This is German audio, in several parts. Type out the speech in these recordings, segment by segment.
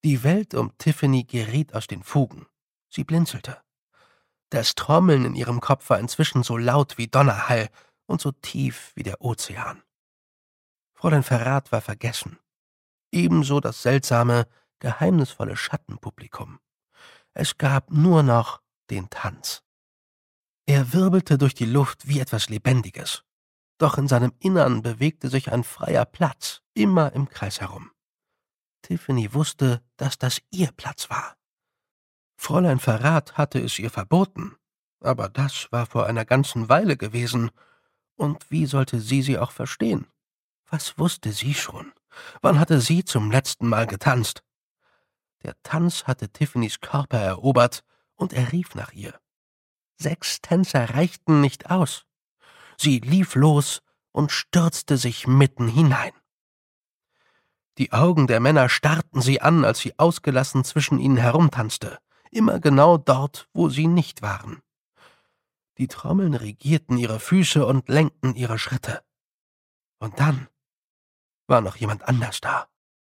Die Welt um Tiffany geriet aus den Fugen. Sie blinzelte. Das Trommeln in ihrem Kopf war inzwischen so laut wie Donnerhall und so tief wie der Ozean. Fräulein Verrat war vergessen. Ebenso das seltsame, geheimnisvolle Schattenpublikum. Es gab nur noch den Tanz. Er wirbelte durch die Luft wie etwas Lebendiges. Doch in seinem Innern bewegte sich ein freier Platz, immer im Kreis herum. Tiffany wusste, dass das ihr Platz war. Fräulein Verrat hatte es ihr verboten, aber das war vor einer ganzen Weile gewesen. Und wie sollte sie auch verstehen? Was wusste sie schon? Wann hatte sie zum letzten Mal getanzt? Der Tanz hatte Tiffany's Körper erobert, und er rief nach ihr. 6 Tänzer reichten nicht aus. Sie lief los und stürzte sich mitten hinein. Die Augen der Männer starrten sie an, als sie ausgelassen zwischen ihnen herumtanzte, immer genau dort, wo sie nicht waren. Die Trommeln regierten ihre Füße und lenkten ihre Schritte. Und dann war noch jemand anders da.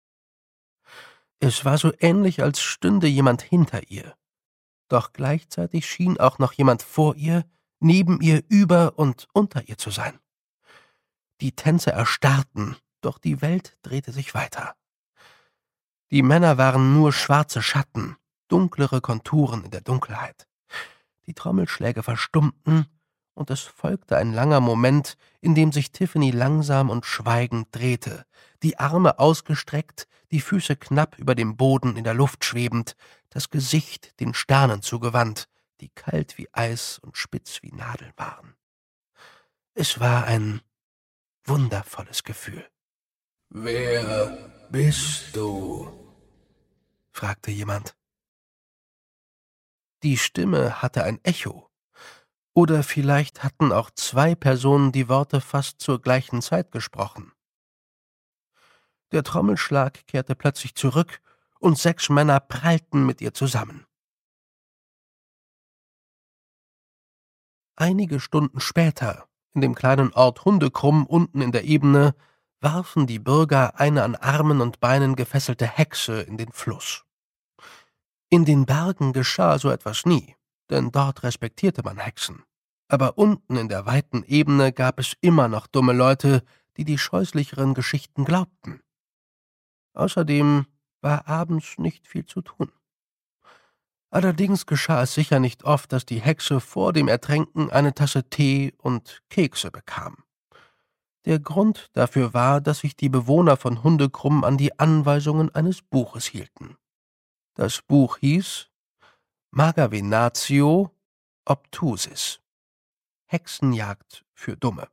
Es war so ähnlich, als stünde jemand hinter ihr. Doch gleichzeitig schien auch noch jemand vor ihr, neben ihr, über und unter ihr zu sein. Die Tänzer erstarrten, doch die Welt drehte sich weiter. Die Männer waren nur schwarze Schatten, dunklere Konturen in der Dunkelheit. Die Trommelschläge verstummten, und es folgte ein langer Moment, in dem sich Tiffany langsam und schweigend drehte, die Arme ausgestreckt, die Füße knapp über dem Boden in der Luft schwebend, das Gesicht den Sternen zugewandt, die kalt wie Eis und spitz wie Nadeln waren. Es war ein wundervolles Gefühl. »Wer bist du?« fragte jemand. Die Stimme hatte ein Echo. Oder vielleicht hatten auch 2 Personen die Worte fast zur gleichen Zeit gesprochen. Der Trommelschlag kehrte plötzlich zurück, und 6 Männer prallten mit ihr zusammen. Einige Stunden später, in dem kleinen Ort Hundekrumm unten in der Ebene, warfen die Bürger eine an Armen und Beinen gefesselte Hexe in den Fluss. In den Bergen geschah so etwas nie, denn dort respektierte man Hexen. Aber unten in der weiten Ebene gab es immer noch dumme Leute, die die scheußlicheren Geschichten glaubten. Außerdem war abends nicht viel zu tun. Allerdings geschah es sicher nicht oft, dass die Hexe vor dem Ertränken eine Tasse Tee und Kekse bekam. Der Grund dafür war, dass sich die Bewohner von Hundekrumm an die Anweisungen eines Buches hielten. Das Buch hieß Magavenatio Obtusis. Hexenjagd für Dumme.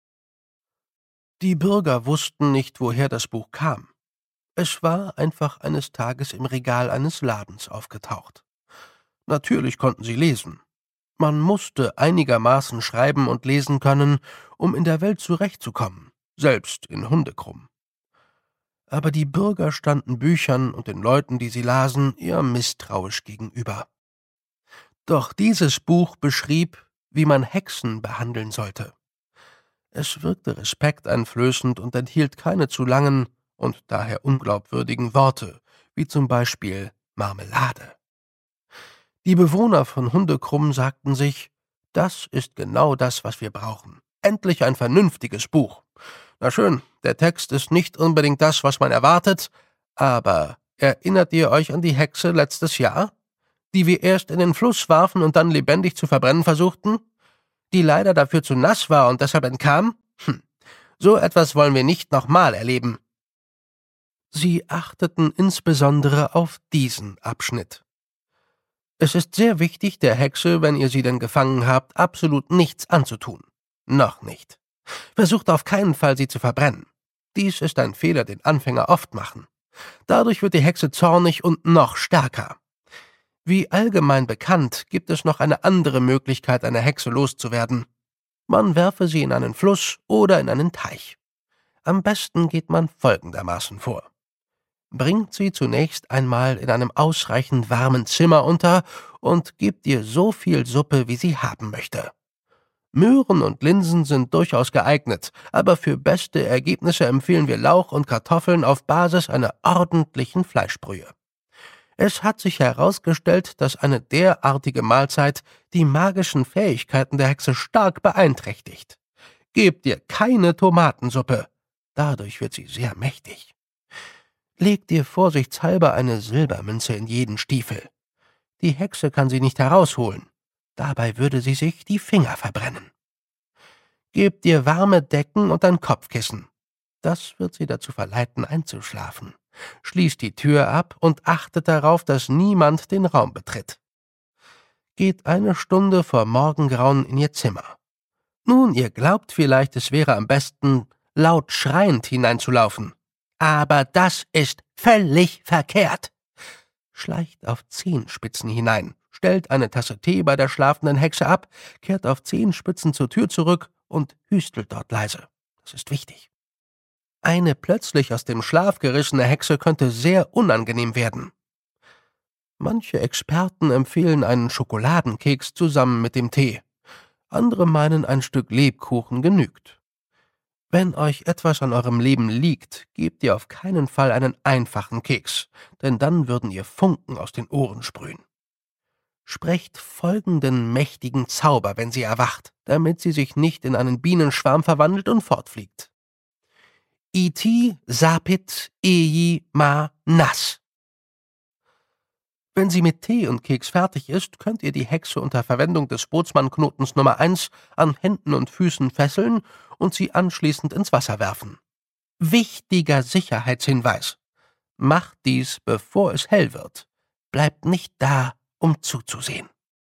Die Bürger wussten nicht, woher das Buch kam. Es war einfach eines Tages im Regal eines Ladens aufgetaucht. Natürlich konnten sie lesen. Man musste einigermaßen schreiben und lesen können, um in der Welt zurechtzukommen, selbst in Hundekrumm. Aber die Bürger standen Büchern und den Leuten, die sie lasen, eher misstrauisch gegenüber. Doch dieses Buch beschrieb, wie man Hexen behandeln sollte. Es wirkte respekteinflößend und enthielt keine zu langen und daher unglaubwürdigen Worte, wie zum Beispiel Marmelade. Die Bewohner von Hundekrumm sagten sich, das ist genau das, was wir brauchen. Endlich ein vernünftiges Buch. Na schön, der Text ist nicht unbedingt das, was man erwartet, aber erinnert ihr euch an die Hexe letztes Jahr, die wir erst in den Fluss warfen und dann lebendig zu verbrennen versuchten? Die leider dafür zu nass war und deshalb entkam? So etwas wollen wir nicht nochmal erleben. Sie achteten insbesondere auf diesen Abschnitt. Es ist sehr wichtig, der Hexe, wenn ihr sie denn gefangen habt, absolut nichts anzutun. Noch nicht. Versucht auf keinen Fall, sie zu verbrennen. Dies ist ein Fehler, den Anfänger oft machen. Dadurch wird die Hexe zornig und noch stärker. Wie allgemein bekannt, gibt es noch eine andere Möglichkeit, eine Hexe loszuwerden. Man werfe sie in einen Fluss oder in einen Teich. Am besten geht man folgendermaßen vor. Bringt sie zunächst einmal in einem ausreichend warmen Zimmer unter und gebt ihr so viel Suppe, wie sie haben möchte. Möhren und Linsen sind durchaus geeignet, aber für beste Ergebnisse empfehlen wir Lauch und Kartoffeln auf Basis einer ordentlichen Fleischbrühe. Es hat sich herausgestellt, dass eine derartige Mahlzeit die magischen Fähigkeiten der Hexe stark beeinträchtigt. Gebt ihr keine Tomatensuppe. Dadurch wird sie sehr mächtig. Legt ihr vorsichtshalber eine Silbermünze in jeden Stiefel. Die Hexe kann sie nicht herausholen. Dabei würde sie sich die Finger verbrennen. Gebt ihr warme Decken und ein Kopfkissen. Das wird sie dazu verleiten, einzuschlafen. Schließt die Tür ab und achtet darauf, dass niemand den Raum betritt. Geht eine Stunde vor Morgengrauen in ihr Zimmer. Nun, ihr glaubt vielleicht, es wäre am besten, laut schreiend hineinzulaufen. Aber das ist völlig verkehrt. Schleicht auf Zehenspitzen hinein, stellt eine Tasse Tee bei der schlafenden Hexe ab, kehrt auf Zehenspitzen zur Tür zurück und hüstelt dort leise. Das ist wichtig. Eine plötzlich aus dem Schlaf gerissene Hexe könnte sehr unangenehm werden. Manche Experten empfehlen einen Schokoladenkeks zusammen mit dem Tee. Andere meinen, ein Stück Lebkuchen genügt. Wenn euch etwas an eurem Leben liegt, gebt ihr auf keinen Fall einen einfachen Keks, denn dann würden ihr Funken aus den Ohren sprühen. Sprecht folgenden mächtigen Zauber, wenn sie erwacht, damit sie sich nicht in einen Bienenschwarm verwandelt und fortfliegt. Iti sapit eji ma nas. Wenn sie mit Tee und Keks fertig ist, könnt ihr die Hexe unter Verwendung des Bootsmannknotens Nummer 1 an Händen und Füßen fesseln und sie anschließend ins Wasser werfen. Wichtiger Sicherheitshinweis: Macht dies, bevor es hell wird. Bleibt nicht da, um zuzusehen.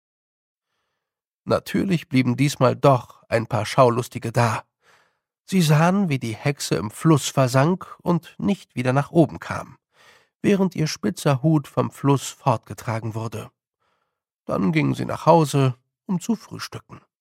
Natürlich blieben diesmal doch ein paar Schaulustige da. Sie sahen, wie die Hexe im Fluss versank und nicht wieder nach oben kam, während ihr spitzer Hut vom Fluss fortgetragen wurde. Dann gingen sie nach Hause, um zu frühstücken.